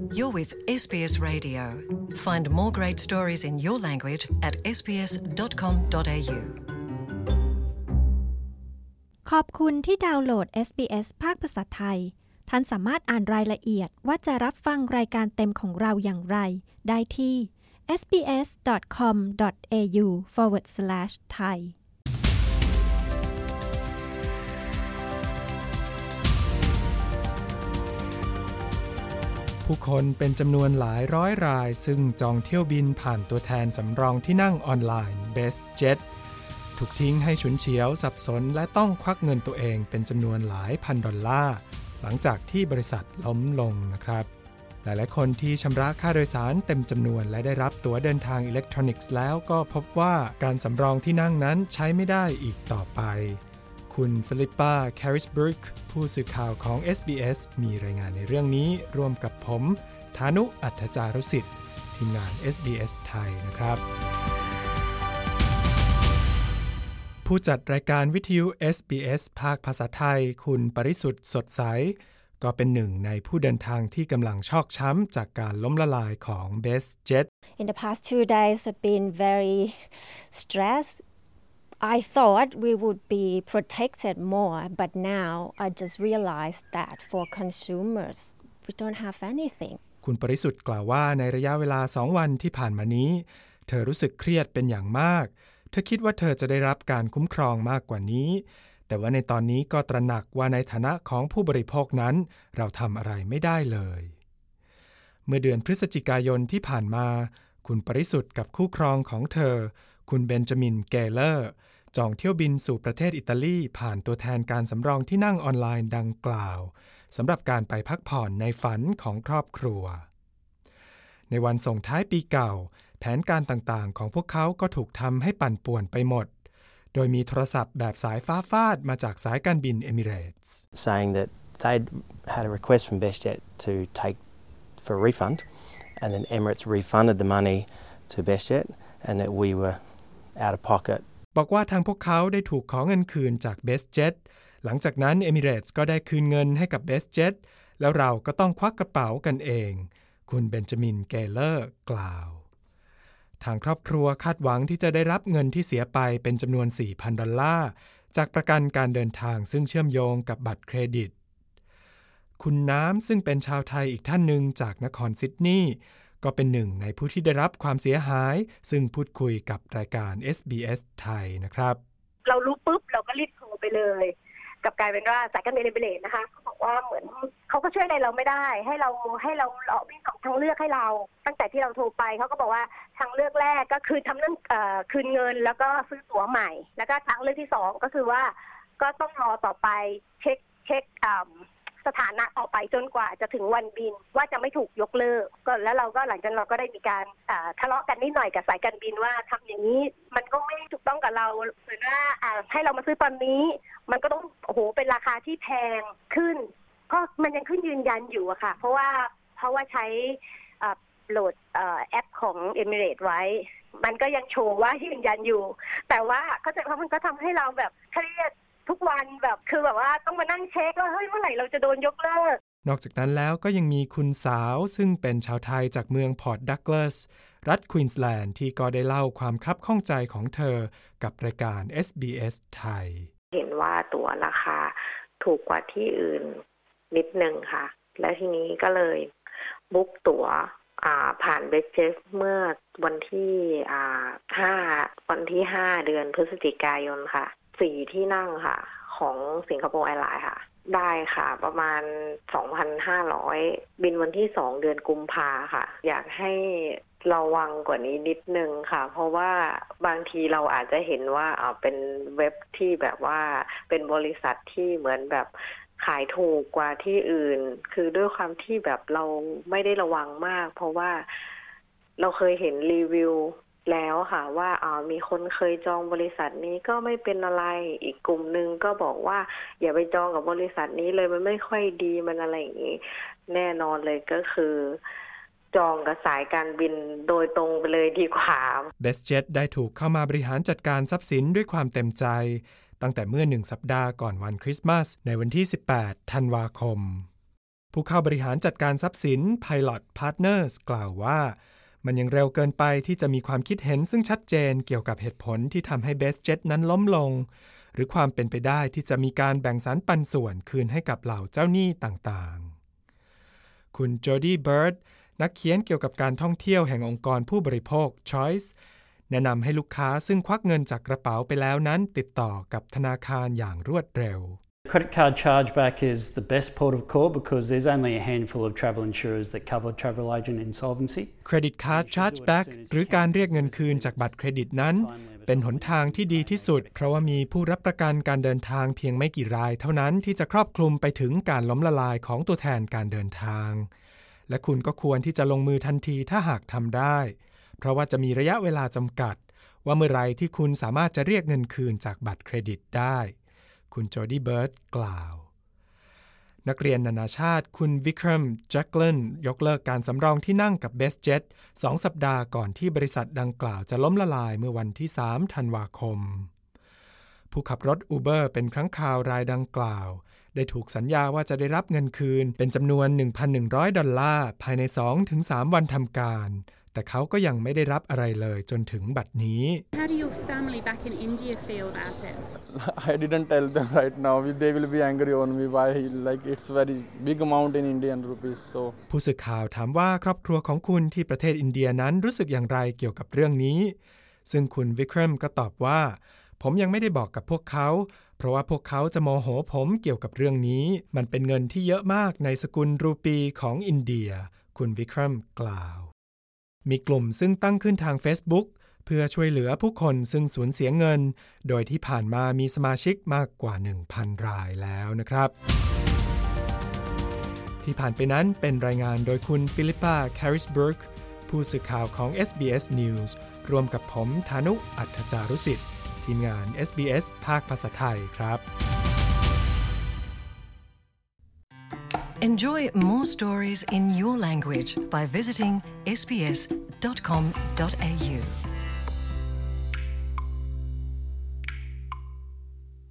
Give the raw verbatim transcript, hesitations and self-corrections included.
You're with เอส บี เอส Radio. Find more great stories in your language atเอส บี เอส ดอท คอม ดอท เอ ยูขอบคุณที่ดาวน์โหลด เอส บี เอส ภาคภาษาไทยท่านสามารถอ่านรายละเอียดว่าจะรับฟังรายการเต็มของเราอย่างไรได้ที่ เอส บี เอส ดอท คอม ดอท เอ ยู สแลช ไทยผู้คนเป็นจำนวนหลายร้อยรายซึ่งจองเที่ยวบินผ่านตัวแทนสำรองที่นั่งออนไลน์ BestJet ถูกทิ้งให้ฉุนเฉียวสับสนและต้องควักเงินตัวเองเป็นจำนวนหลายพันดอลลาร์หลังจากที่บริษัทล้มลงนะครับหลายๆคนที่ชำระค่าโดยสารเต็มจำนวนและได้รับตั๋วเดินทางอิเล็กทรอนิกส์แล้วก็พบว่าการสำรองที่นั่งนั้นใช้ไม่ได้อีกต่อไปคุณฟิลิปปา แคริสบรุกผู้สื่อข่าวของ เอส บี เอส มีรายงานในเรื่องนี้ร่วมกับผมธานุอัฏฐจารุสิทธิ์ทีมงาน เอส บี เอส ไทยนะครับผู้จัดรายการวิทยุ เอส บี เอส ภาคภาษาไทยคุณปริสุทธิ์สดใสก็เป็นหนึ่งในผู้เดินทางที่กำลังชอกช้ำจากการล้มละลายของ BestJet. In the past two days have been very stressed. I thought we would be protected more, but now I just realized that for consumers, we don't have anything. คุณปริสุทธิ์กล่าวว่าในระยะเวลาสองวันที่ผ่านมานี้เธอรู้สึกเครียดเป็นอย่างมากเธอคิดว่าเธอจะได้รับการคุ้มครองมากกว่านี้แต่ว่าในตอนนี้ก็ตระหนักว่าในฐานะของผู้บริโภคนั้นเราทำอะไรไม่ได้เลยเมื่อเดือนพฤศจิกายนที่ผ่านมาคุณปริสุทธิ์กับคู่ครองของเธอคุณเบนจามิน เกเลอร์จองเที่ยวบินสู่ประเทศอิตาลีผ่านตัวแทนการสำรองที่นั่งออนไลน์ดังกล่าวสำหรับการไปพักผ่อนในฝันของครอบครัวในวันส่งท้ายปีเก่าแผนการต่างๆของพวกเขาก็ถูกทำให้ปั่นป่วนไปหมดโดยมีโทรศัพท์แบบสายฟ้าฟาดมาจากสายการบิน Emirates saying that they'd had a request from BestJet to take for a refund and then Emirates refunded the money to BestJet and that we were out of pocket บอกว่าทางพวกเขาได้ถูกขอเงินคืนจาก BestJet หลังจากนั้น Emirates ก็ได้คืนเงินให้กับ BestJet แล้วเราก็ต้องควักกระเป๋ากันเองคุณเบนจามิน เกเลอร์กล่าวทางครอบครัวคาดหวังที่จะได้รับเงินที่เสียไปเป็นจำนวน สี่พัน ดอลลาร์จากประกันการเดินทางซึ่งเชื่อมโยงกับบัตรเครดิตคุณน้ำซึ่งเป็นชาวไทยอีกท่านหนึ่งจากนครซิดนีย์ก็เป็นหนึ่งในผู้ที่ได้รับความเสียหายซึ่งพูดคุยกับรายการ เอส บี เอส ไทยนะครับเรารู้ปุ๊บเราก็รีบโทรไปเลยกับกลายเป็นว่าสายการบิน Emirates นะคะเขาบอกว่าเหมือนเขาก็ช่วยอะไรเราไม่ได้ให้เราให้เราเรามีสองทางเลือกให้เราตั้งแต่ที่เราโทรไปเขาก็บอกว่าทางเลือกแรกก็คือทำเรื่องเอ่อคืนเงินแล้วก็ซื้อตั๋วใหม่แล้วก็ทางเลือกที่สองก็คือว่าก็ต้องรอต่อไปเช็คเช็คอ่าสถานะต่อไปจนกว่าจะถึงวันบินว่าจะไม่ถูกยกเลิกก็แล้วเราก็หลังจากนั้นเราก็ได้มีการทะเลาะกันนิดหน่อยกับสายการบินว่าทำอย่างนี้มันก็ไม่ถูกต้องกับเราเหมือนว่าให้เรามาซื้อตอนนี้มันก็ต้องโอ้โหเป็นราคาที่แพงขึ้นก็มันยังขึ้นยืนยันอยู่อะค่ะเพราะว่าเพราะว่าใช้โหลดแอปของ Emirates ไว้มันก็ยังโชว์ว่ายืนยันอยู่แต่ว่าเข้าใจว่ามันก็ทำให้เราแบบเครียดทุกวันแบบคือแบบว่าต้องมานั่งเช็คว่าเฮ้ยเมื่อไหร่เราจะโดนยกเลิกนอกจากนั้นแล้วก็ยังมีคุณสาวซึ่งเป็นชาวไทยจากเมืองพอร์ตดักลัสรัฐควีนส์แลนด์ที่ก็ได้เล่าความคับข้องใจของเธอกับรายการ เอส บี เอส ไทยเห็นว่าตั๋วราคาถูกกว่าที่อื่นนิดนึงค่ะและทีนี้ก็เลยบุ๊กตั๋วผ่าน BestJet เมื่อวันที่ห้าวันที่ห้าเดือนพฤศจิกายนค่ะสี่ที่นั่งค่ะของสิงคโปร์แอร์ไลน์ค่ะได้ค่ะประมาณ สองพันห้าร้อย บินวันที่สองเดือนกุมภาค่ะอยากให้ระวังกว่านี้นิดนึงค่ะเพราะว่าบางทีเราอาจจะเห็นว่าอ่าเป็นเว็บที่แบบว่าเป็นบริษัทที่เหมือนแบบขายถูกกว่าที่อื่นคือด้วยความที่แบบเราไม่ได้ระวังมากเพราะว่าเราเคยเห็นรีวิวแล้วค่ะว่าอ่ามีคนเคยจองบริษัทนี้ก็ไม่เป็นอะไรอีกกลุ่มนึงก็บอกว่าอย่าไปจองกับบริษัทนี้เลยมันไม่ค่อยดีมันอะไรอย่างนี้แน่นอนเลยก็คือจองกับสายการบินโดยตรงไปเลยดีกว่า BestJet ได้ถูกเข้ามาบริหารจัดการทรัพย์สินด้วยความเต็มใจตั้งแต่เมื่อหนึ่งสัปดาห์ก่อนวันคริสต์มาสในวันที่สิบแปดธันวาคมผู้เข้าบริหารจัดการทรัพย์สิน Pilot Partners กล่าวว่ามันยังเร็วเกินไปที่จะมีความคิดเห็นซึ่งชัดเจนเกี่ยวกับเหตุผลที่ทำให้ BestJet นั้นล้มลงหรือความเป็นไปได้ที่จะมีการแบ่งสรรปันส่วนคืนให้กับเหล่าเจ้าหนี้ต่างๆคุณโจดี้เบิร์ดนักเขียนเกี่ยวกับการท่องเที่ยวแห่งองค์กรผู้บริโภค Choice แนะนำให้ลูกค้าซึ่งควักเงินจากกระเป๋าไปแล้วนั้นติดต่อกับธนาคารอย่างรวดเร็ว Credit card chargeback is the best port of call because there's only a handful of travel insurers that cover travel agent insolvency. Credit card chargeback หรือการเรียกเงินคืนจากบัตรเครดิตนั้นเป็นหนทางที่ดีที่สุดเพราะว่ามีผู้รับประกันการเดินทางเพียงไม่กี่รายเท่านั้นที่จะครอบคลุมไปถึงการล้มละลายของตัวแทนการเดินทางและคุณก็ควรที่จะลงมือทันทีถ้าหากทำได้เพราะว่าจะมีระยะเวลาจำกัดว่าเมื่อไรที่คุณสามารถจะเรียกเงินคืนจากบัตรเครดิตได้คุณโจดี้เบิร์ดกล่าวนักเรียนนานาชาติคุณวิครัม แจ็คเลนยกเลิกการสำรองที่นั่งกับ BestJet สองสัปดาห์ก่อนที่บริษัทดังกล่าวจะล้มละลายเมื่อวันที่สามธันวาคมผู้ขับรถ Uber เป็นครั้งคราวรายดังกล่าวได้ถูกสัญญาว่าจะได้รับเงินคืนเป็นจำนวน หนึ่งพันหนึ่งร้อย ดอลลาร์ภายใน สองถึงสาม วันทำการแต่เขาก็ยังไม่ได้รับอะไรเลยจนถึงบัดนี้ How do your family back in India feel about it? I didn't tell them right now. They will be angry on me. Why? Like it's very big amount in Indian rupees. So ผู้สื่อข่าวถามว่าครอบครัวของคุณที่ประเทศอินเดียนั้นรู้สึกอย่างไรเกี่ยวกับเรื่องนี้ซึ่งคุณวิครัมก็ตอบว่าผมยังไม่ได้บอกกับพวกเขาเพราะว่าพวกเขาจะโมโหผมเกี่ยวกับเรื่องนี้มันเป็นเงินที่เยอะมากในสกุลรูปีของอินเดียคุณวิครัมกล่าวมีกลุ่มซึ่งตั้งขึ้นทาง Facebook เพื่อช่วยเหลือผู้คนซึ่งสูญเสียเงินโดยที่ผ่านมามีสมาชิกมากกว่า หนึ่งพัน รายแล้วนะครับที่ผ่านไปนั้นเป็นรายงานโดยคุณฟิลิปปา แคริสเบิร์กผู้สื่อข่าวของ เอส บี เอส News รวมกับผมธานุ อัฏฐจารุสิทธิ์ทีมงาน เอส บี เอส ภาคภาษาไทยครับ Enjoy more stories in your language by visiting s b s dot com dot a u